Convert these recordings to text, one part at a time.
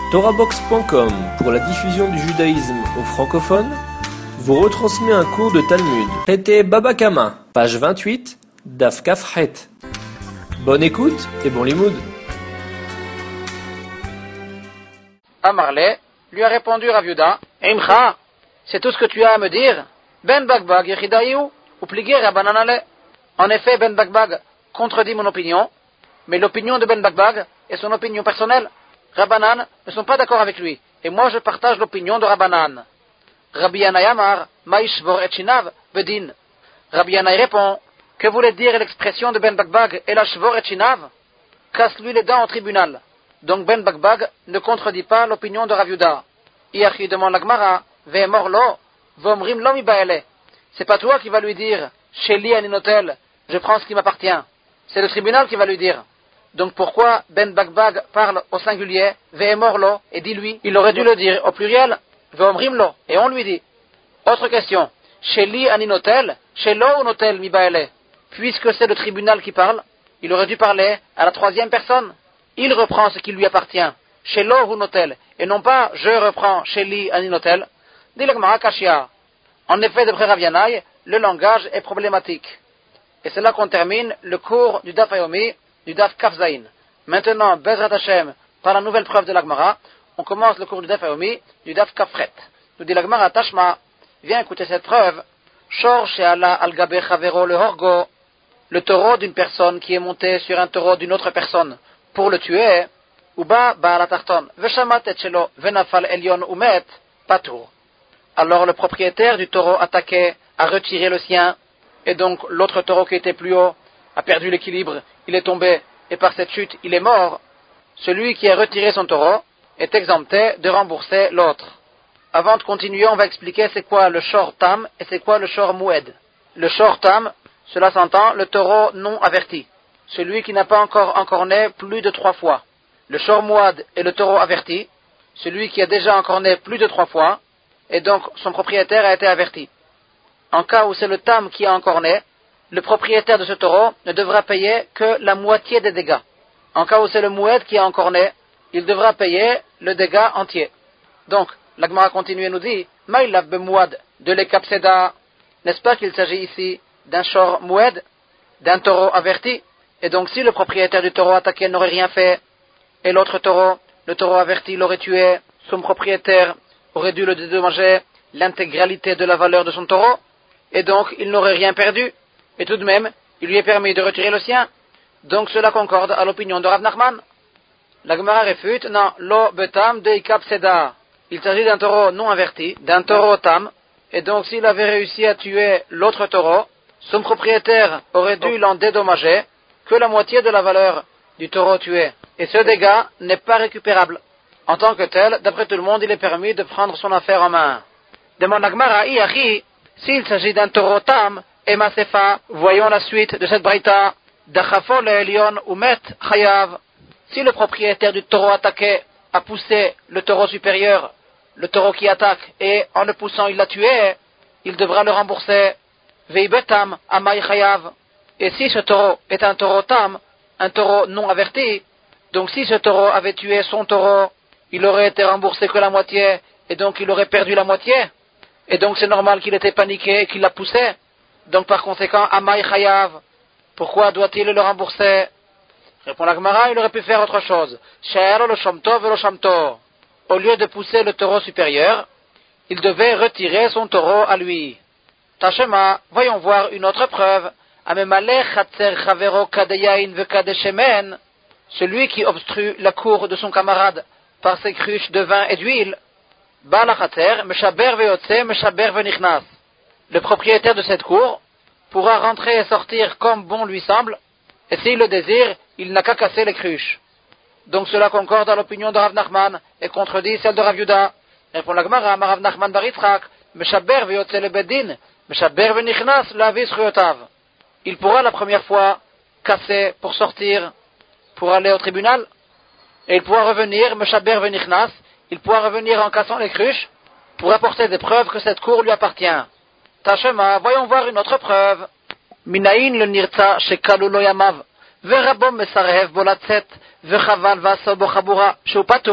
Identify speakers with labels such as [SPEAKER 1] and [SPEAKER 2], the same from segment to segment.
[SPEAKER 1] TorahBox.com, pour la diffusion du judaïsme aux francophones, vous retransmet un cours de Talmud. Traité Baba Kama, page 28, Daf Kafret. Bonne écoute et bon limoud.
[SPEAKER 2] Amarle lui a répondu Rav Yehuda, Imcha, c'est tout ce que tu as à me dire? Ben Bagbag Yechidaïou ou Pligé Rabbananale. En effet, Ben Bagbag contredit mon opinion, mais l'opinion de Ben Bagbag est son opinion personnelle. Rabbanan ne sont pas d'accord avec lui, et moi je partage l'opinion de Rabbanan. Rabbi Yannai Amar, Maishvor et Shinav, Bedin. Rabbi Yannai répond, que voulait dire l'expression de Ben Bagbag et la Shvor et Shinav? Casse-lui les dents au tribunal. Donc Ben Bagbag ne contredit pas l'opinion de Rav Yehuda. Iachi demande la Gemara, Ve'emorlo, Vomrim lo mi baele. C'est pas toi qui va lui dire, Sheli aninotel, je prends ce qui m'appartient. C'est le tribunal qui va lui dire. Donc pourquoi Ben Bagbag parle au singulier, Ve'emorlo, et dit lui? Il aurait dû le dire au pluriel, Ve'omrimlo, et on lui dit. Autre question, Sheli aninotel, Shelo ou notel mi baele. Puisque c'est le tribunal qui parle, il aurait dû parler à la troisième personne. Il reprend ce qui lui appartient, Shelo ou notel, et non pas je reprends Sheli aninotel. Dit la Gemara Kashia. En effet, d'après Rav Yannai, le langage est problématique. Et c'est là qu'on termine le cours du Daf Yomi, du Daf Kaf Zayin. Maintenant, Bezrat Hashem, par la nouvelle preuve de la Gemara, on commence le cours du Daf Yomi, du Daf Kafret. Nous dit la Gemara Tashma, viens écouter cette preuve. Shor she'ala al gabe chavero le horgo, le taureau d'une personne qui est monté sur un taureau d'une autre personne pour le tuer, ou ba ba'al tarton, veshamat et shelo, venafal elyon umet, patour. Alors le propriétaire du taureau attaqué a retiré le sien, et donc l'autre taureau qui était plus haut a perdu l'équilibre, il est tombé, et par cette chute il est mort. Celui qui a retiré son taureau est exempté de rembourser l'autre. Avant de continuer, on va expliquer c'est quoi le shor tam et c'est quoi le shor moued. Le shor tam, cela s'entend le taureau non averti, celui qui n'a pas encore encorné plus de 3 fois. Le shor mouad est le taureau averti, celui qui a déjà encorné plus de 3 fois, et donc son propriétaire a été averti. En cas où c'est le tam qui a encorné, le propriétaire de ce taureau ne devra payer que la moitié des dégâts. En cas où c'est le moued qui a encorné, il devra payer le dégât entier. Donc, la Gemara continue et nous dit, Maïlab bemouad de l'ekapseda, n'est-ce pas qu'il s'agit ici d'un shor moued, d'un taureau averti? Et donc si le propriétaire du taureau attaqué n'aurait rien fait, et l'autre taureau, le taureau averti, l'aurait tué, son propriétaire aurait dû le dédommager l'intégralité de la valeur de son taureau, et donc il n'aurait rien perdu, et tout de même, il lui est permis de retirer le sien. Donc cela concorde à l'opinion de Rav Nachman. La Gemara réfute, non, lo betam de ikap seda. Il s'agit d'un taureau non averti, d'un taureau tam, et donc s'il avait réussi à tuer l'autre taureau, son propriétaire aurait dû l'en dédommager que la moitié de la valeur du taureau tué. Et ce dégât n'est pas récupérable. En tant que tel, d'après tout le monde, il est permis de prendre son affaire en main. Demande la Gemara, Iachi, s'il s'agit d'un taureau tam, et Masefa, voyons la suite de cette braïta, Dachafo le Elion Umet Chayav. Si le propriétaire du taureau attaqué a poussé le taureau supérieur, le taureau qui attaque, et en le poussant il l'a tué, il devra le rembourser. Veibetam Amay Chayav. Et si ce taureau est un taureau tam, un taureau non averti, donc si ce taureau avait tué son taureau, il aurait été remboursé que la moitié, et donc il aurait perdu la moitié. Et donc c'est normal qu'il était paniqué et qu'il l'a poussé. Donc par conséquent, Amay Chayav, pourquoi doit-il le rembourser? Répond la Gemara, il aurait pu faire autre chose. She'ero lo shamto velo shamto. Au lieu de pousser le taureau supérieur, il devait retirer son taureau à lui. Tashema, voyons voir une autre preuve. Amemale chatzer chavero kadeyain ve kadeshemen. Celui qui obstrue la cour de son camarade par ses cruches de vin et d'huile. Bala chatzer, meshaber veotse, meshaber venichnas. Le propriétaire de cette cour pourra rentrer et sortir comme bon lui semble, et s'il le désire, il n'a qu'à casser les cruches. Donc cela concorde à l'opinion de Rav Nachman et contredit celle de Rav Yehuda. Répond la Gemara, Rav Nachman bar Yitzchak, meshaber veotse le bedin, meshaber venichnas la visruyotav. Il pourra la première fois casser pour sortir, pour aller au tribunal, et il pourra revenir, meshaber venichnas, il pourra revenir en cassant les cruches, pour apporter des preuves que cette cour lui appartient. Tashema, voyons voir une autre preuve. Minaïn le nirtza shekalu lo yamav, verabom mesarehev bolatzet, vechaval vaso bochabura, sheu patour.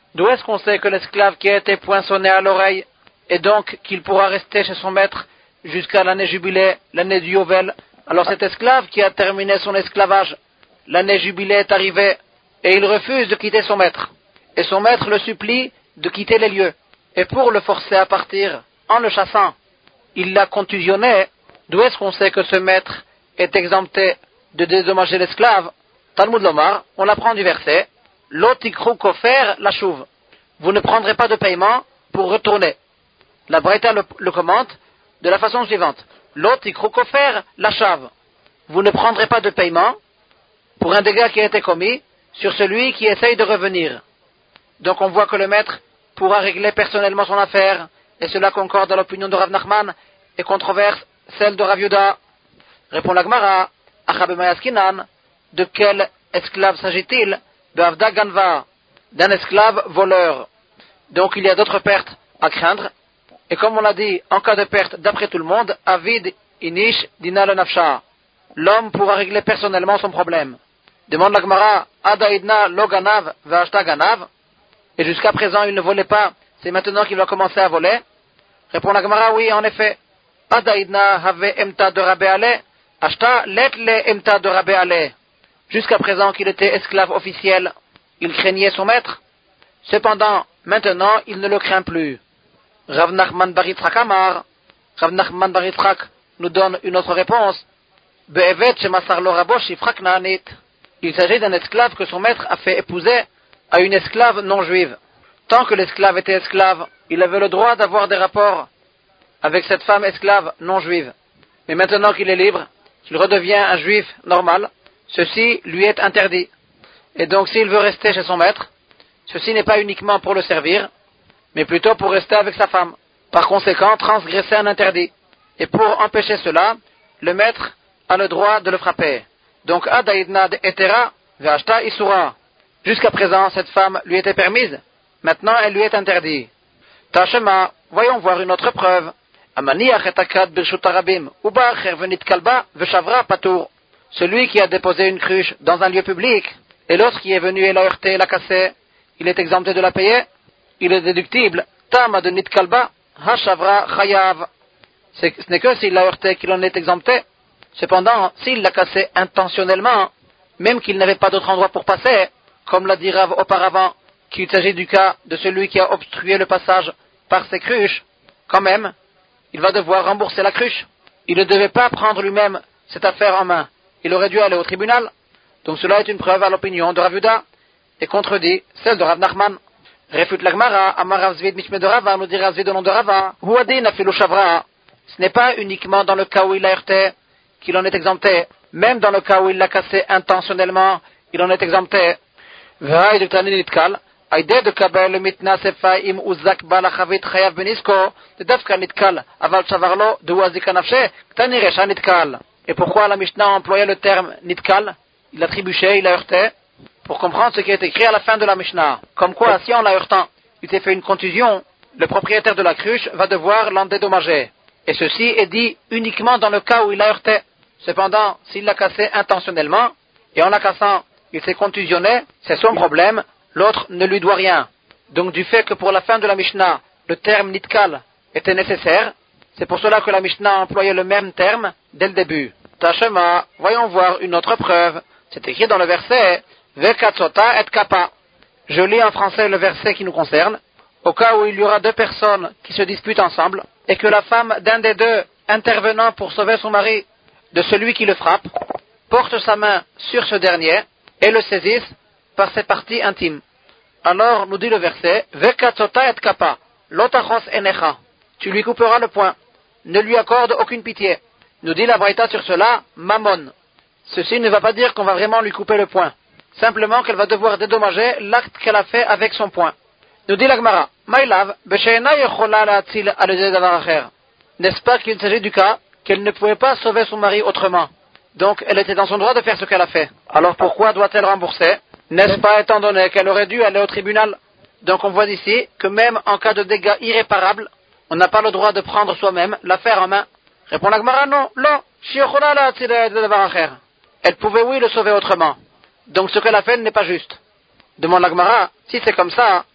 [SPEAKER 2] D'où est-ce qu'on sait que l'esclave qui a été poinçonné à l'oreille, et donc qu'il pourra rester chez son maître jusqu'à l'année jubilée, l'année du Yovel? Alors cet esclave qui a terminé son esclavage, l'année jubilée est arrivée, et il refuse de quitter son maître. Et son maître le supplie de quitter les lieux. Et pour le forcer à partir, en le chassant, il l'a contusionné. D'où est-ce qu'on sait que ce maître est exempté de dédommager l'esclave? Talmud Lomar, on apprend du verset Lo tikru kofer la chouve. Vous ne prendrez pas de paiement pour retourner. La Braïta le commente de la façon suivante Lo tikru kofer la chave. Vous ne prendrez pas de paiement pour un dégât qui a été commis sur celui qui essaye de revenir. Donc on voit que le maître pourra régler personnellement son affaire, et cela concorde à l'opinion de Rav Nachman et controverse celle de Rav Yehuda. Répond la Gemara, Achabemayaskinan, de quel esclave s'agit-il? Be'avda ganva, d'un esclave voleur. Donc il y a d'autres pertes à craindre, et comme on l'a dit, en cas de perte d'après tout le monde, avid inish dina le nafsha. L'homme pourra régler personnellement son problème. Demande la Gemara, Adaidna lo ganav ve'ashta ganav, et jusqu'à présent il ne volait pas, c'est maintenant qu'il va commencer à voler? Répond la Gemara, oui, en effet. Adaidna have emta de Rabbe Ale, ashta let le emta de Rabbe Ale. Jusqu'à présent qu'il était esclave officiel, il craignait son maître. Cependant, maintenant, il ne le craint plus. Rav Nachman bar Yitzchak Amar, Rav Nachman bar Yitzchak nous donne une autre réponse. Be'evet shemasar lo rabo shifra knaanit. Il s'agit d'un esclave que son maître a fait épouser à une esclave non juive. Tant que l'esclave était esclave, il avait le droit d'avoir des rapports avec cette femme esclave non juive. Mais maintenant qu'il est libre, qu'il redevient un juif normal, ceci lui est interdit. Et donc s'il veut rester chez son maître, ceci n'est pas uniquement pour le servir, mais plutôt pour rester avec sa femme. Par conséquent, transgresser un interdit. Et pour empêcher cela, le maître a le droit de le frapper. Donc, Adaidna de Etera, Ve'ashta Isura. Jusqu'à présent, cette femme lui était permise. Maintenant, elle lui est interdite. Tashema, voyons voir une autre preuve. Amaniach et akad birshut arabim, uba chervenit kalba, ve'shavra patour. Celui qui a déposé une cruche dans un lieu public, et l'autre qui est venu et l'a heurté et l'a cassé, il est exempté de la payer? Il est déductible. Tama de nit kalba, hashavra chayav. Ce n'est que s'il l'a heurté qu'il en est exempté. Cependant, s'il l'a cassé intentionnellement, même qu'il n'avait pas d'autre endroit pour passer, comme l'a dit Rav auparavant, qu'il s'agit du cas de celui qui a obstrué le passage par ses cruches, quand même, il va devoir rembourser la cruche. Il ne devait pas prendre lui-même cette affaire en main. Il aurait dû aller au tribunal. Donc cela est une preuve à l'opinion de Rav Yehuda et contredit celle de Rav Nachman. Réfute la Gemara, Amar Rav Zvid Mishme de Rava, nous dit Rav Zvid au nom de Rava, Huadin afilu shavra. Ce n'est pas uniquement dans le cas où il l'a heurté qu'il en est exempté. Même dans le cas où il l'a cassé intentionnellement, il en est exempté. V'hay de tani nitkal, aide de kabel mitna sefa im uzak balachavit chayav benisko, de dafka nitkal, aval chavarlo, de wazika nafshe, tani resha nitkal. Et pourquoi la Mishnah a employé le terme nitkal? Il a trébuché, il a heurté, pour comprendre ce qui est écrit à la fin de la Mishnah. Comme quoi, si en la heurtant, il s'est fait une contusion, le propriétaire de la cruche va devoir l'en dédommager. Et ceci est dit uniquement dans le cas où il a heurté. Cependant, s'il l'a cassé intentionnellement, et en la cassant, il s'est contusionné, c'est son problème, l'autre ne lui doit rien. Donc du fait que pour la fin de la Mishnah, le terme nitkal était nécessaire, c'est pour cela que la Mishnah a employé le même terme dès le début. Tashema, voyons voir une autre preuve. C'est écrit dans le verset Vekatsota et Kappa. Je lis en français le verset qui nous concerne. Au cas où il y aura deux personnes qui se disputent ensemble, et que la femme d'un des deux, intervenant pour sauver son mari de celui qui le frappe, porte sa main sur ce dernier et le saisisse par ses parties intimes. Alors, nous dit le verset, Vekatsota et Kappa, lotachos enecha. Tu lui couperas le poing. Ne lui accorde aucune pitié. Nous dit la Braïta sur cela, Mammon. Ceci ne va pas dire qu'on va vraiment lui couper le poing. Simplement qu'elle va devoir dédommager l'acte qu'elle a fait avec son poing. Nous dit la Gemara, Maïlav, Besheena yechola la'atzil al-yedei davar acher. N'est-ce pas qu'il s'agit du cas qu'elle ne pouvait pas sauver son mari autrement? Donc elle était dans son droit de faire ce qu'elle a fait. Alors pourquoi doit-elle rembourser? N'est-ce pas étant donné qu'elle aurait dû aller au tribunal? Donc on voit ici que même en cas de dégâts irréparables, on n'a pas le droit de prendre soi-même l'affaire en main. Répond la Gemara, non, shechola la'atzil al-yedei davar acher. Elle pouvait, oui, le sauver autrement. Donc ce qu'elle a fait n'est pas juste. Demande la Gemara, si c'est comme ça,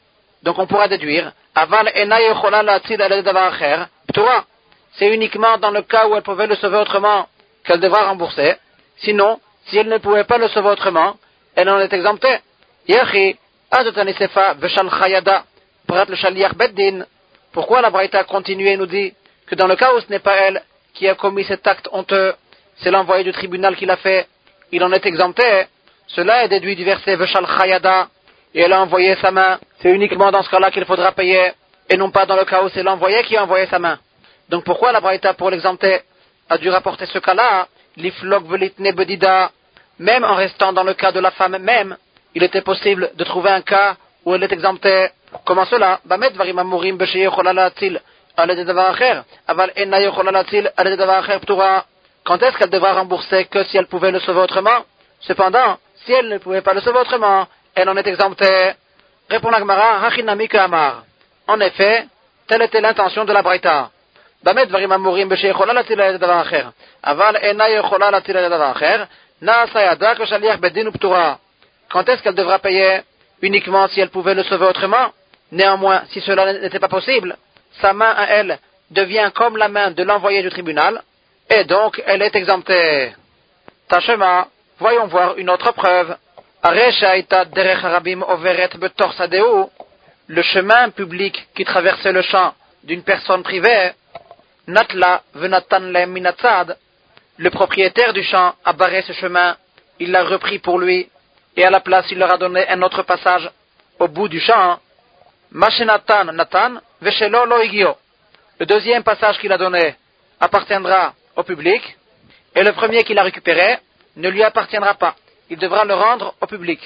[SPEAKER 2] Donc on pourra déduire, Aval ena yechola la'atzil al davar acher, p'tura. C'est uniquement dans le cas où elle pouvait le sauver autrement qu'elle devra rembourser. Sinon, si elle ne pouvait pas le sauver autrement, elle en est exemptée. Yechi, adotanisefa veshal chayada, prat le shaliach beddin. Pourquoi la Braïta continue et nous dit que dans le cas où ce n'est pas elle qui a commis cet acte honteux, c'est l'envoyé du tribunal qui l'a fait, il en est exempté. Cela est déduit du verset veshal chayada, et elle a envoyé sa main. C'est uniquement dans ce cas-là qu'il faudra payer, et non pas dans le cas où c'est l'envoyé qui a envoyé sa main. Donc pourquoi la Braïta, pour l'exempter, a dû rapporter ce cas-là, l'iflok velitne bedida, même en restant dans le cas de la femme même, il était possible de trouver un cas où elle est exemptée. Comment cela? Bamet varim amurim b'sheye yochola la'atzil al yedei davar acher, aval ena yochola la'atzil al yedei davar acher p'tura. Quand est-ce qu'elle devra rembourser que si elle pouvait le sauver autrement? Cependant, si elle ne pouvait pas le sauver autrement, elle en est exemptée. Répond la Gemara, hachinami ka'amar. En effet, telle était l'intention de la Braïta. Bamet varim amurim b'sheye yochola la'atzil al yedei davar acher, aval ena yochola la'atzil al yedei davar acher, na'asa yada k'shaliach beddin p'tura. Quand est-ce qu'elle devra payer? Uniquement si elle pouvait le sauver autrement. Néanmoins, si cela n'était pas possible, sa main à elle devient comme la main de l'envoyé du tribunal, et donc elle est exemptée. Tashema, voyons voir une autre preuve. Le chemin public qui traversait le champ d'une personne privée, Natla venatan le minatzad, le propriétaire du champ a barré ce chemin, il l'a repris pour lui, et à la place il leur a donné un autre passage au bout du champ. Mashenatan Natan Veshelo lo igio. Le deuxième passage qu'il a donné appartiendra au public, et le premier qu'il a récupéré ne lui appartiendra pas. Il devra le rendre au public.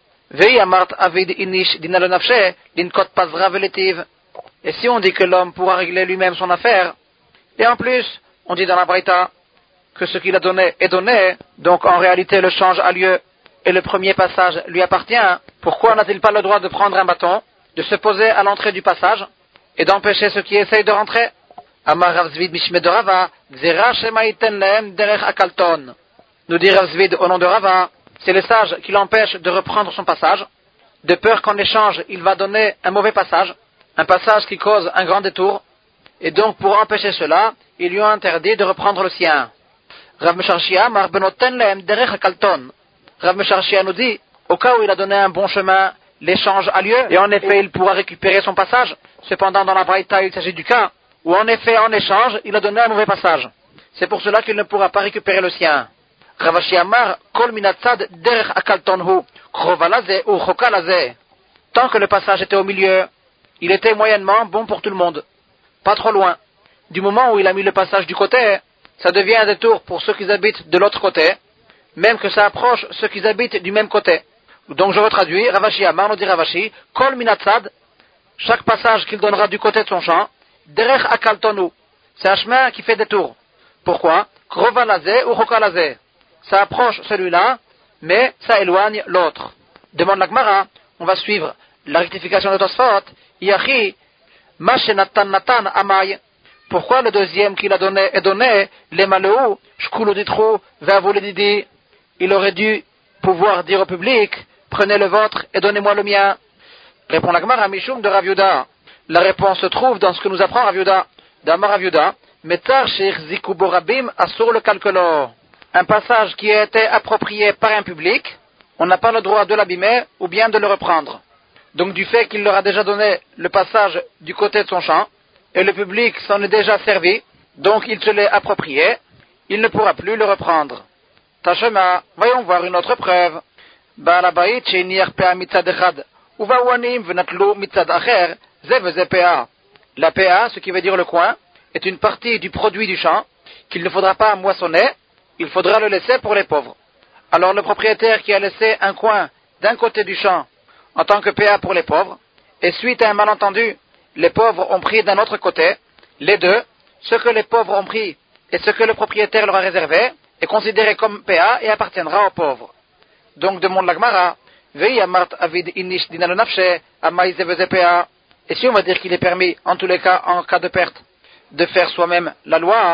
[SPEAKER 2] Vei amart avid inish dinalo nafshe linkot pazra veletiv. Et si on dit que l'homme pourra régler lui-même son affaire, et en plus on dit dans la Braïta que ce qu'il a donné est donné, donc en réalité le change a lieu et le premier passage lui appartient, pourquoi n'a-t-il pas le droit de prendre un bâton, de se poser à l'entrée du passage et d'empêcher ceux qui essayent de rentrer? Amar Rav Zvid mishme de Rava, Gzera shema iten lehem derech akalton. Nous dit Rav Zvid au nom de Rava, c'est le sage qui l'empêche de reprendre son passage, de peur qu'en échange il va donner un mauvais passage, un passage qui cause un grand détour, et donc pour empêcher cela, ils lui ont interdit de reprendre le sien. Rav Mesharshia mar benoten lehem derech akalton. Rav Mesharshia nous dit, au cas où il a donné un bon chemin, l'échange a lieu, et en effet il pourra récupérer son passage. Cependant dans la Braïta il s'agit du cas où en effet en échange il a donné un mauvais passage. C'est pour cela qu'il ne pourra pas récupérer le sien. Ravashi Amar kol minatzad derech akaltonhu krovalazeh ou chokalazeh. Tant que le passage était au milieu, il était moyennement bon pour tout le monde, pas trop loin. Du moment où il a mis le passage du côté, ça devient un détour pour ceux qui habitent de l'autre côté, même que ça approche ceux qui habitent du même côté. Donc je retraduis, Ravashi Amar nous dit Ravashi, kol minatzad, chaque passage qu'il donnera du côté de son champ, derech akaltonu, c'est un chemin qui fait détour. Pourquoi? Krovalazeh ou chokalazeh. Ça approche celui-là, mais ça éloigne l'autre. Demande la Gemara, on va suivre la rectification de Tosfot, Yachi, Mashenatan Natan Amay. Pourquoi le deuxième qu'il a donné est donné, les malheureux, Shkulu ditru, Vavule didi. Il aurait dû pouvoir dire au public, prenez le vôtre et donnez-moi le mien. Répond la Gemara, Mishum de Rav Yehuda. La réponse se trouve dans ce que nous apprend Rav Yehuda. D'Amar Rav Yehuda, Metar sheich ziku borabim asur le calculo. Un passage qui a été approprié par un public, on n'a pas le droit de l'abîmer ou bien de le reprendre. Donc du fait qu'il leur a déjà donné le passage du côté de son champ, et le public s'en est déjà servi, donc il se l'est approprié, il ne pourra plus le reprendre. Tashema, voyons voir une autre preuve. Ba'alabait sheiniach pea mitzad echad, uvawanim venatlu mitzad acher, ze pea. La pea, ce qui veut dire le coin, est une partie du produit du champ qu'il ne faudra pas moissonner, il faudra le laisser pour les pauvres. Alors le propriétaire qui a laissé un coin d'un côté du champ en tant que PA pour les pauvres, et suite à un malentendu, les pauvres ont pris d'un autre côté, les deux, ce que les pauvres ont pris et ce que le propriétaire leur a réservé, est considéré comme PA et appartiendra aux pauvres. Donc demande la Gemara, Vei amart avid inish dinalo nafshe amay zeveze PA. Et si on va dire qu'il est permis, en tous les cas, en cas de perte, de faire soi-même la loi,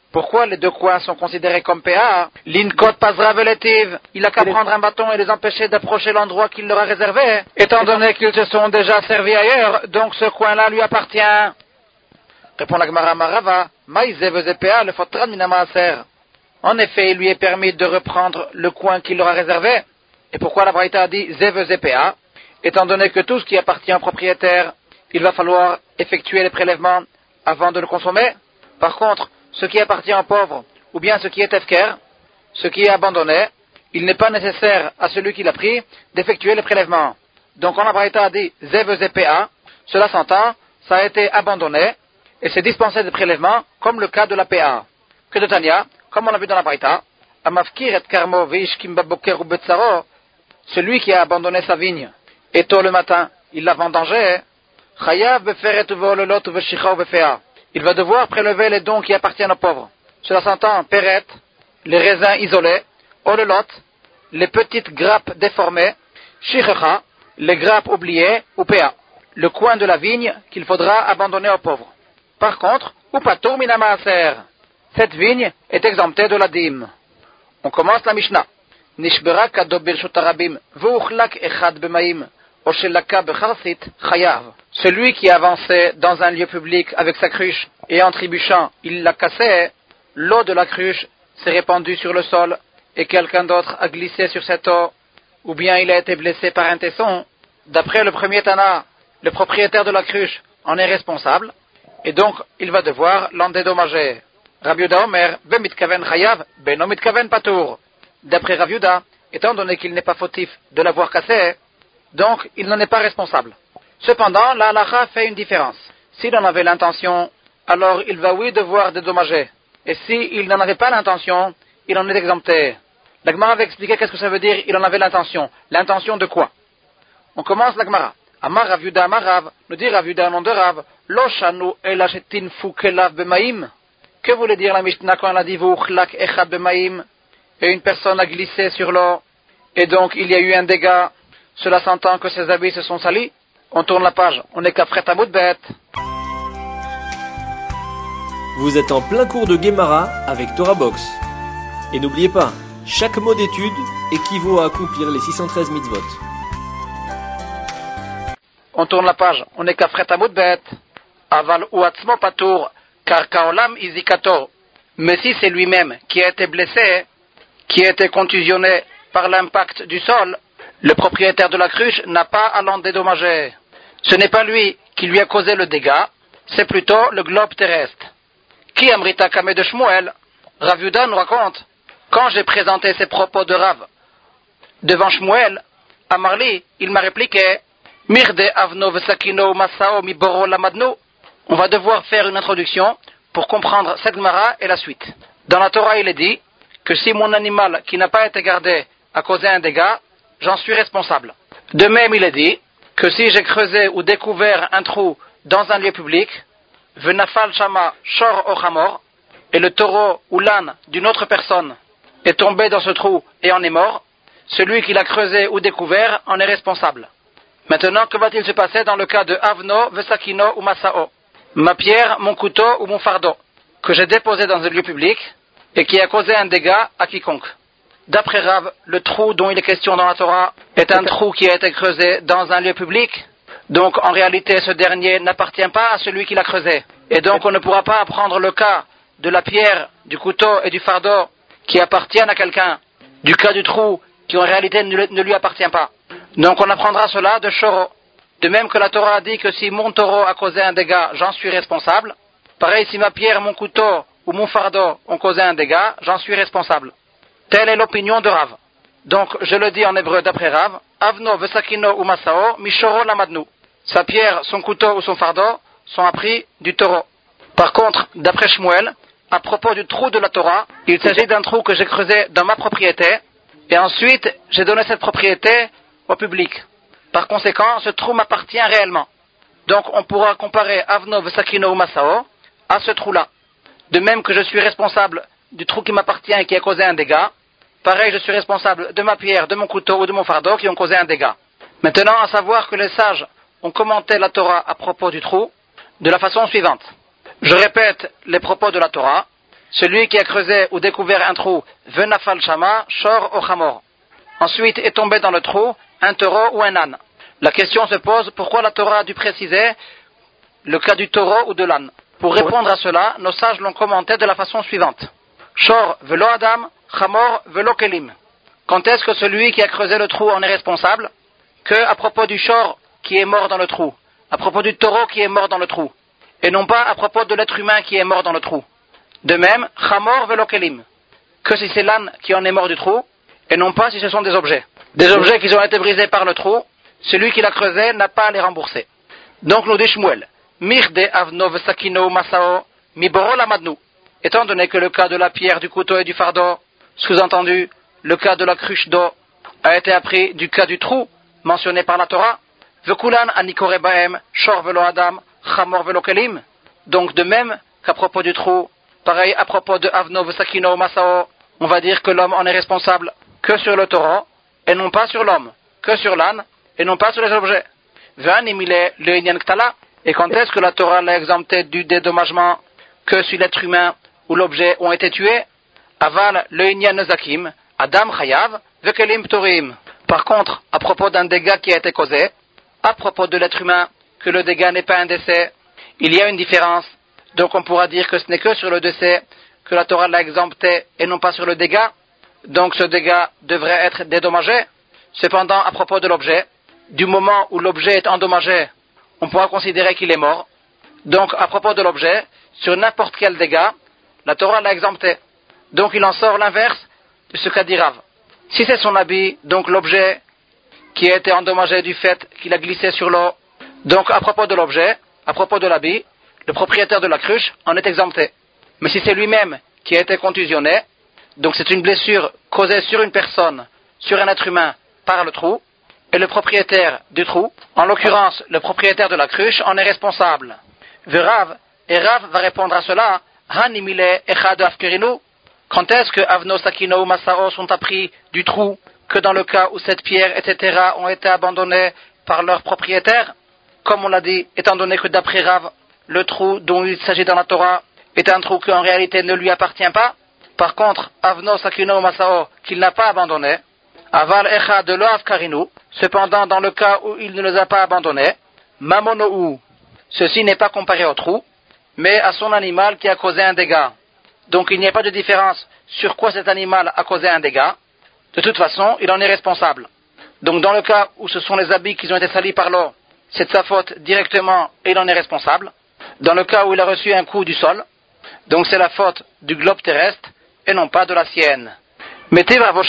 [SPEAKER 2] Pourquoi les deux coins sont considérés comme PA? L'inkot pasra veletiv. Il a qu'à prendre un bâton et les empêcher d'approcher l'endroit qu'il leur a réservé. Étant donné qu'ils se sont déjà servis ailleurs, donc ce coin-là lui appartient. Répond la Gemara Marava. Maïze PA le fotran minamaser. En effet, il lui est permis de reprendre le coin qu'il leur a réservé. Et pourquoi la Braïta a dit Zeve PA? Étant donné que tout ce qui appartient au propriétaire, il va falloir effectuer les prélèvements avant de le consommer. Par contre, ce qui appartient aux pauvres, ou bien ce qui est efker, ce qui est abandonné, il n'est pas nécessaire à celui qui l'a pris d'effectuer les prélèvements. Donc, quand la Braïta a dit Zeve PA, cela s'entend, ça a été abandonné, et c'est dispensé de prélèvements, comme le cas de la PA. Que de Tania, comme on l'a vu dans la Braïta, Amafkir et Karmo Veishkim Baboker ou Betsaro, celui qui a abandonné sa vigne, et tôt le matin, il l'a vendangé, Chayav Beferet Uvololot Uveshicha Uvefea. Il va devoir prélever les dons qui appartiennent aux pauvres. Cela s'entend Peret, les raisins isolés, Ololot, les petites grappes déformées, Shichecha, les grappes oubliées, ou Pea, le coin de la vigne qu'il faudra abandonner aux pauvres. Par contre, Upatur Minamaaser, cette vigne est exemptée de la dîme. On commence la Mishnah. Nishbera Kado Birshut Arabim, Veuchlak Echad Bemaim, Oshelaka Becharsit, Chayav. Celui qui avançait dans un lieu public avec sa cruche et en trébuchant, il l'a cassé, l'eau de la cruche s'est répandue sur le sol et quelqu'un d'autre a glissé sur cette eau, ou bien il a été blessé par un tesson. D'après le premier Tana, le propriétaire de la cruche en est responsable et donc il va devoir l'en dédommager. Rabbi Yehuda Omer, Bemitkaven Chayav, Beno Mitkaven Patour. D'après Rabbi Yehuda, étant donné qu'il n'est pas fautif de l'avoir cassé, donc il n'en est pas responsable. Cependant, la halakha fait une différence. S'il en avait l'intention, alors il va oui devoir dédommager. Et s'il n'en avait pas l'intention, il en est exempté. La Gemara va expliquer qu'est-ce que ça veut dire il en avait l'intention. L'intention de quoi? On commence la Gemara. Amar Rav Yehuda Amar Rav, nous dit Rav Yehuda nom de Rav, Lo shanu elachetin fukelav bemaim. Que voulait dire la Mishnah quand elle a dit Veuchlak echad bemaim? Et une personne a glissé sur l'eau, et donc il y a eu un dégât. Cela s'entend que ses habits se sont salis. On tourne la page, on est qu'à Fret à bout de bête.
[SPEAKER 1] Vous êtes en plein cours de Gemara avec Torah Box. Et n'oubliez pas, chaque mot d'étude équivaut à accomplir les 613 mitzvot.
[SPEAKER 2] On tourne la page, on est qu'à Fret à bout de bête. Aval ou atzmo patour, car kaolam izikato. Mais si c'est lui-même qui a été blessé, qui a été contusionné par l'impact du sol, le propriétaire de la cruche n'a pas à l'en dédommager. Ce n'est pas lui qui lui a causé le dégât, c'est plutôt le globe terrestre. Qui amrita kame de Shmuel? Rav Yehuda nous raconte, quand j'ai présenté ces propos de Rav devant Shmuel, à Marli, il m'a répliqué, Mirde avno vesakino masao mi boro lamadno. On va devoir faire une introduction pour comprendre cette Gemara et la suite. Dans la Torah, il est dit que si mon animal qui n'a pas été gardé a causé un dégât, j'en suis responsable. De même, il est dit que si j'ai creusé ou découvert un trou dans un lieu public, Venafal Shama Shor Ochamor, et le taureau ou l'âne d'une autre personne est tombé dans ce trou et en est mort, celui qui l'a creusé ou découvert en est responsable. Maintenant, que va-t-il se passer dans le cas de Avno, Vesakino ou Masao? Ma pierre, mon couteau ou mon fardeau, que j'ai déposé dans un lieu public et qui a causé un dégât à quiconque. D'après Rav, le trou dont il est question dans la Torah est un trou qui a été creusé dans un lieu public. Donc en réalité, ce dernier n'appartient pas à celui qui l'a creusé. Et donc on ne pourra pas apprendre le cas de la pierre, du couteau et du fardeau qui appartiennent à quelqu'un, du cas du trou qui en réalité ne lui appartient pas. Donc on apprendra cela de Shoro. De même que la Torah a dit que si mon taureau a causé un dégât, j'en suis responsable. Pareil, si ma pierre, mon couteau ou mon fardeau ont causé un dégât, j'en suis responsable. Telle est l'opinion de Rav. Donc, je le dis en hébreu d'après Rav, Avno vesakino ou masao, mishoro lamadnu. Sa pierre, son couteau ou son fardeau sont appris du taureau. Par contre, d'après Shmuel, à propos du trou de la Torah, il s'agit d'un trou que j'ai creusé dans ma propriété, et ensuite, j'ai donné cette propriété au public. Par conséquent, ce trou m'appartient réellement. Donc, on pourra comparer Avno vesakino ou masao à ce trou-là. De même que je suis responsable du trou qui m'appartient et qui a causé un dégât, pareil, je suis responsable de ma pierre, de mon couteau ou de mon fardeau qui ont causé un dégât. Maintenant, à savoir que les sages ont commenté la Torah à propos du trou de la façon suivante. Je répète les propos de la Torah, celui qui a creusé ou découvert un trou, venafal shama, shor o chamor. Ensuite est tombé dans le trou un taureau ou un âne. La question se pose, pourquoi la Torah a dû préciser le cas du taureau ou de l'âne? Pour répondre à cela, nos sages l'ont commenté de la façon suivante. Shor velo adam, chamor velo kelim. Quand est-ce que celui qui a creusé le trou en est responsable? Que à propos du shor qui est mort dans le trou, à propos du taureau qui est mort dans le trou, et non pas à propos de l'être humain qui est mort dans le trou. De même, chamor velo kelim, que si c'est l'âne qui en est mort du trou, et non pas si ce sont des objets. Des objets qui ont été brisés par le trou, celui qui l'a creusé n'a pas à les rembourser. Donc nous dit Shmuel, Mirde avnov sakino masao miboro lamadnu. Étant donné que le cas de la pierre, du couteau et du fardeau, sous-entendu, le cas de la cruche d'eau, a été appris du cas du trou, mentionné par la Torah, vekulan anikore baem, shor velo adam, chamor velo kelim. Donc de même qu'à propos du trou, pareil à propos de avnov sakino masao, on va dire que l'homme en est responsable que sur le taureau, et non pas sur l'homme, que sur l'âne, et non pas sur les objets. Et quand est-ce que la Torah l'a exempté du dédommagement que si l'être humain ou l'objet ont été tués? Aval le inyan zakim, Adam chayav, vekelim ptorim. Par contre, à propos d'un dégât qui a été causé, à propos de l'être humain, que le dégât n'est pas un décès, il y a une différence. Donc on pourra dire que ce n'est que sur le décès que la Torah l'a exempté et non pas sur le dégât. Donc ce dégât devrait être dédommagé. Cependant, à propos de l'objet, du moment où l'objet est endommagé, on pourra considérer qu'il est mort. Donc, à propos de l'objet, sur n'importe quel dégât, la Torah l'a exempté. Donc, il en sort l'inverse de ce qu'a dit Rav. Si c'est son habit, donc l'objet qui a été endommagé du fait qu'il a glissé sur l'eau, donc à propos de l'objet, à propos de l'habit, le propriétaire de la cruche en est exempté. Mais si c'est lui-même qui a été contusionné, donc c'est une blessure causée sur une personne, sur un être humain, par le trou, et le propriétaire du trou, en l'occurrence le propriétaire de la cruche, en est responsable. Rav va répondre à cela, Hanimile echad afkerinu. Quand est-ce que Avno, Sakino ou Masao sont appris du trou que dans le cas où cette pierre, etc. ont été abandonnés par leur propriétaire? Comme on l'a dit, étant donné que d'après Rav, le trou dont il s'agit dans la Torah est un trou qui en réalité ne lui appartient pas. Par contre, Avno, Sakino ou Masao, qu'il n'a pas abandonné, Aval echad de lo afkarinu. Cependant, dans le cas où il ne les a pas abandonnés, Mamonou, ceci n'est pas comparé au trou, mais à son animal qui a causé un dégât. Donc il n'y a pas de différence sur quoi cet animal a causé un dégât. De toute façon, il en est responsable. Donc dans le cas où ce sont les habits qui ont été salis par l'eau, c'est de sa faute directement et il en est responsable. Dans le cas où il a reçu un coup du sol, donc c'est la faute du globe terrestre et non pas de la sienne. Mais Rav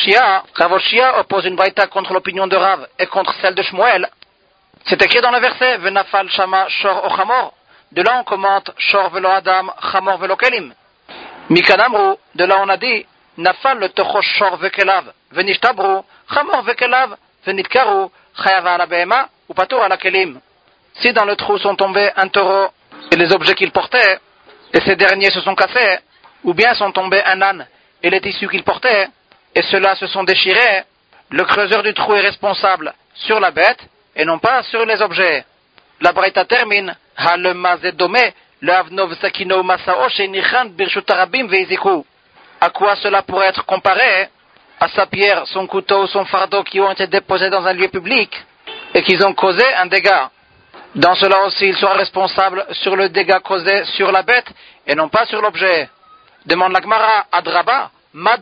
[SPEAKER 2] Oshia oppose une braïta contre l'opinion de Rav et contre celle de Shmuel. C'est écrit dans le verset Venafal Shama Shor o Chamor. De là on commente Shor velo Adam, Chamor velo Kelim. Mikanamru, de là on a dit Nafal le Tocho Shor vekelav, Venishtabru, Chamor vekelav, Venitkaru, Chayav ala Behema, ou Patur ala Kelim. Si dans le trou sont tombés un taureau et les objets qu'il portait, et ces derniers se sont cassés, ou bien sont tombés un âne et les tissus qu'il portait, et ceux-là se sont déchirés, le creuseur du trou est responsable sur la bête et non pas sur les objets. La braïta termine Ha le mazedome le avnov sakino masao shenichan birshutarabim veiziku. À quoi cela pourrait être comparé? À sa pierre, son couteau, son fardeau qui ont été déposés dans un lieu public et qu'ils ont causé un dégât. Dans cela aussi, il sera responsable sur le dégât causé sur la bête et non pas sur l'objet. Demande la Gemara Adraba.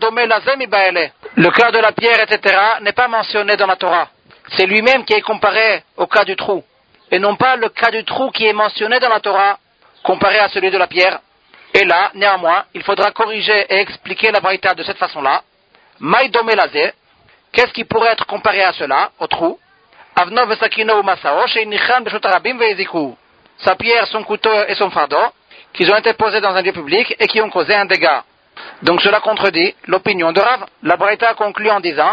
[SPEAKER 2] Le cas de la pierre, etc. n'est pas mentionné dans la Torah. C'est lui-même qui est comparé au cas du trou. Et non pas le cas du trou qui est mentionné dans la Torah, comparé à celui de la pierre. Et là, néanmoins, il faudra corriger et expliquer la braïta de cette façon-là. Maïdomé lazé, qu'est-ce qui pourrait être comparé à cela, au trou? Avnov sakino masao, shenichan beshutarabim veiziku. Sa pierre, son couteau et son fardeau, qu'ils ont été posés dans un lieu public et qui ont causé un dégât. Donc cela contredit l'opinion de Rav. La braïta conclut en disant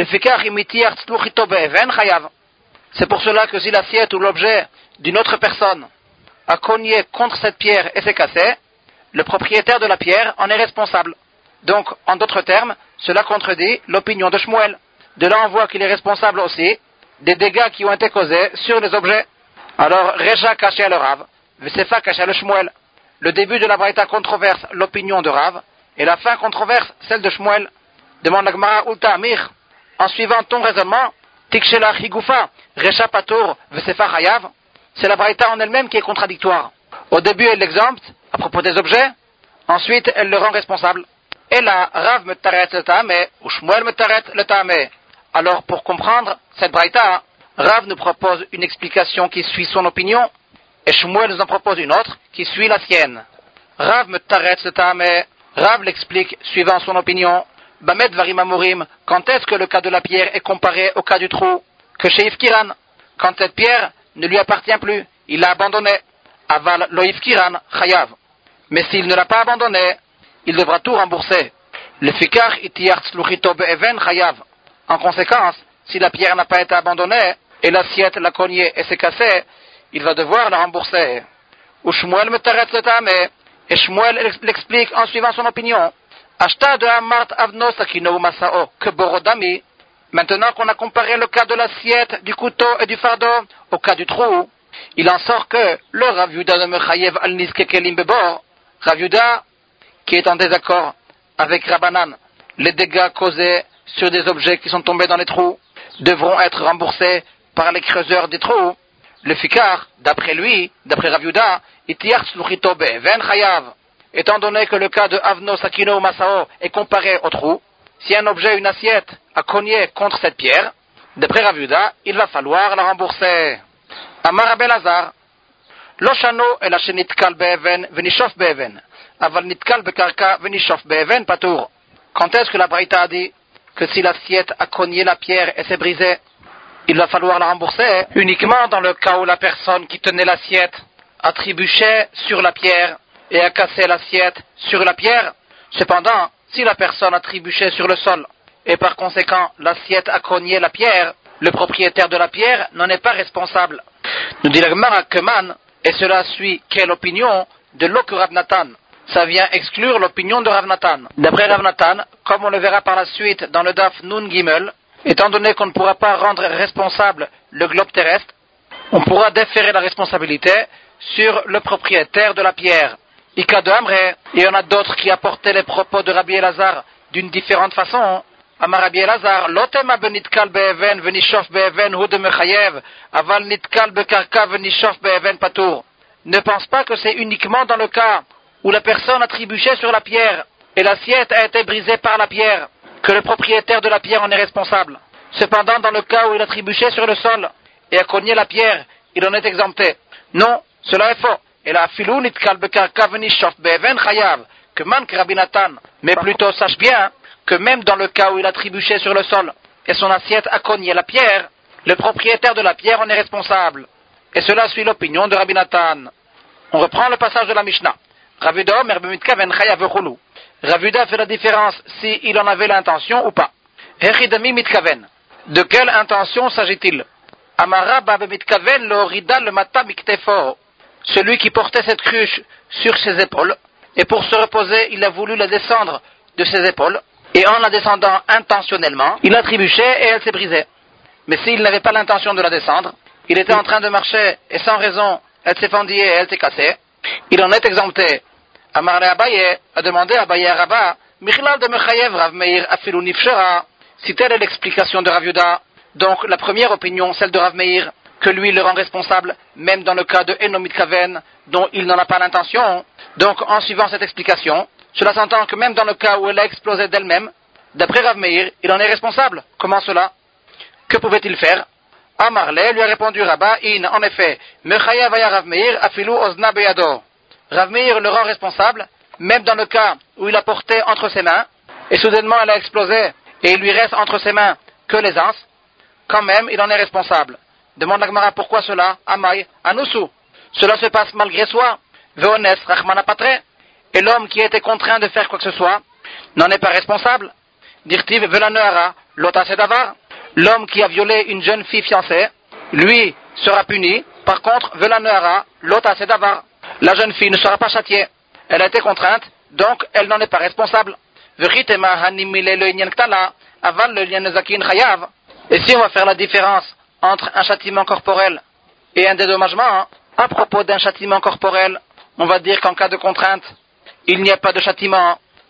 [SPEAKER 2] c'est pour cela que si l'assiette ou l'objet d'une autre personne a cogné contre cette pierre et s'est cassé, le propriétaire de la pierre en est responsable. Donc, en d'autres termes, cela contredit l'opinion de Shmuel. De là, on voit qu'il est responsable aussi des dégâts qui ont été causés sur les objets. Alors, Reja caché le Rav, Vesefa caché le Shmuel. Le début de la braïta controverse l'opinion de Rav, Et la fin controverse, celle de Shmuel, demande la Gemara Ulta Amir, en suivant ton raisonnement, Tikshela Higufa, Recha Patour, Vesefa Hayav, c'est la Braïta en elle-même qui est contradictoire. Au début, elle l'exempte à propos des objets, ensuite, elle le rend responsable. Et là, Rav me taret le Ta'ame, ou Shmuel me taret le Ta'ame. Alors, pour comprendre cette Braïta, Rav nous propose une explication qui suit son opinion, et Shmuel nous en propose une autre qui suit la sienne. Rav me taret le Ta'ame, Rav l'explique suivant son opinion. Bamed Varim Amurim, quand est-ce que le cas de la pierre est comparé au cas du trou? Que chez Ifkiran, quand cette pierre ne lui appartient plus, il l'a abandonnée. Aval lo Ifkiran Chayav. Mais s'il ne l'a pas abandonnée, il devra tout rembourser. Le Fikar Itiyar Tzluchito Be'even Chayav. En conséquence, si la pierre n'a pas été abandonnée, et l'assiette l'a cognée et s'est cassée, il va devoir la rembourser. Ou Shmuel me taret le Ta'ame, et Shmuel l'explique en suivant son opinion. Ashta de Amart Avno Sakino Masao, que Borodami. Maintenant qu'on a comparé le cas de l'assiette, du couteau et du fardeau au cas du trou, il en sort que le Rav Yuda de Mechayev al Niskekelim Bebor, Rav Yuda, qui est en désaccord avec Rabbanan, les dégâts causés sur des objets qui sont tombés dans les trous devront être remboursés par les creuseurs des trous. Le Fikar, d'après lui, d'après Rav Yuda, Itiyar Tzluchito Be'even Chayav. Étant donné que le cas de Avno Sakino ou Masao est comparé au trou, si un objet, une assiette, a cogné contre cette pierre, d'après Rav Yuda, il va falloir la rembourser. Amar Rabbi Elazar, Lo shano el asher nitkal be'even venishof be'even, aval nitkal bekarka venishof be'even patour. Quand est-ce que la Braïta a dit que si l'assiette a cogné la pierre et s'est brisée, il va falloir la rembourser? Uniquement dans le cas où la personne qui tenait l'assiette a trébuché sur la pierre et a cassé l'assiette sur la pierre. Cependant, si la personne a trébuché sur le sol et par conséquent l'assiette a cogné la pierre, le propriétaire de la pierre n'en est pas responsable. Nous dit la Gemara Keman, et cela suit quelle opinion de l'Ok Rav Natan. Ça vient exclure l'opinion de Rav Natan. D'après Rav Natan, comme on le verra par la suite dans le Daf Nun Gimel, étant donné qu'on ne pourra pas rendre responsable le globe terrestre, on pourra déférer la responsabilité sur le propriétaire de la pierre. Ika de Amre, et il y en a d'autres qui apportaient les propos de Rabbi Elazar d'une différente façon. Amar Rabbi Elazar, Lotema benitkal be'even venishof be'even hu de mechayev, aval nitkal bekarka venishof be'even patour. Ne pense pas que c'est uniquement dans le cas où la personne a trébuché sur la pierre et l'assiette a été brisée par la pierre que le propriétaire de la pierre en est responsable. Cependant, dans le cas où il a trébuché sur le sol et a cogné la pierre, il en est exempté. Non, cela est faux. Et la filou nitkal bekarka venishof be'even chayav, que manque Rabbi Natan. Mais plutôt sache bien que même dans le cas où il a trébuché sur le sol et son assiette a cogné la pierre, le propriétaire de la pierre en est responsable. Et cela suit l'opinion de Rabbi Natan. On reprend le passage de la Mishnah. Rav Yuda omer b'mitkaven chayav v'chulu. Rav Yuda fait la différence s'il en avait l'intention ou pas. Hechidami mitkaven. De quelle intention s'agit-il? Amara ba b'mitkaven lo rida le mata miktefo. Celui qui portait cette cruche sur ses épaules, et pour se reposer, il a voulu la descendre de ses épaules, et en la descendant intentionnellement, il a trébuché et elle s'est brisée. Mais s'il n'avait pas l'intention de la descendre, il était en train de marcher, et sans raison, elle s'est fendillée et elle s'est cassée, il en est exempté. Amar le Abaye a demandé à Abaye Rabba, Michlal de Mechayev Rav Meir afilu nifshera. Si telle est l'explication de Rav Yuda, donc la première opinion, celle de Rav Meir, que lui le rend responsable, même dans le cas de Enomit Kaven, dont il n'en a pas l'intention. Donc, en suivant cette explication, cela s'entend que même dans le cas où elle a explosé d'elle-même, d'après Rav Meir, il en est responsable. Comment cela? Que pouvait-il faire? Amarle lui a répondu Rabba, en effet, Mechayev aya Rav Meir afilu ozna beyado. Rav Meir le rend responsable, même dans le cas où il a porté entre ses mains, et soudainement elle a explosé, et il lui reste entre ses mains que les anses, quand même il en est responsable. Demande la Gemara pourquoi cela? Amay, Anusu. Cela se passe malgré soi. Veones, Rachmana Patre. Et l'homme qui a été contraint de faire quoi que ce soit n'en est pas responsable. Dirtiv Velanoara, Lota Sedavar. L'homme qui a violé une jeune fille fiancée, lui sera puni. Par contre, Velanoara, Lota Sedavar. La jeune fille ne sera pas châtiée. Elle a été contrainte, donc elle n'en est pas responsable. Veritema Hanimile le Nyen Ktala, Aval le Nyen Zakin Chayav. Et si on va faire la différence entre un châtiment corporel et un dédommagement, à propos d'un châtiment corporel, on va dire qu'en cas de contrainte, il n'y a pas de châtiment,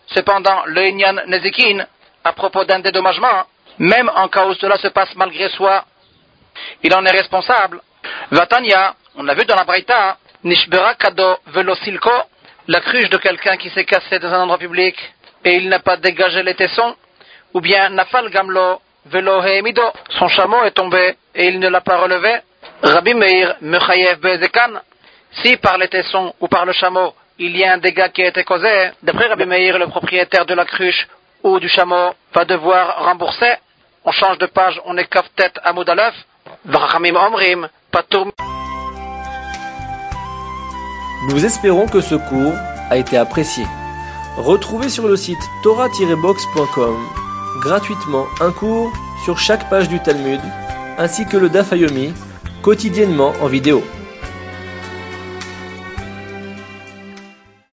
[SPEAKER 2] Cependant, le Inyan Nezikin, à propos d'un dédommagement, même en cas où cela se passe malgré soi, il en est responsable. Vatanya, on l'a vu dans la Braïta, Nishbera Kado Velo Silko, la cruche de quelqu'un qui s'est cassé dans un endroit public et il n'a pas dégagé les tessons, ou bien Nafal Gamlo Velo Hemido, son chameau est tombé et il ne l'a pas relevé. Rabbi Meir Mechayev Bezekan, si par les tessons ou par le chameau il y a un dégât qui a été causé, d'après Rabbi Meir, le propriétaire de la cruche ou du chameau va devoir rembourser. On change de page, on est Kaf-Tet Amoud Aleph, V'Rachamim Omrim, Patour.
[SPEAKER 1] Nous espérons que ce cours a été apprécié. Retrouvez sur le site torah-box.com gratuitement un cours sur chaque page du Talmud, ainsi que le Daf Yomi, quotidiennement en vidéo.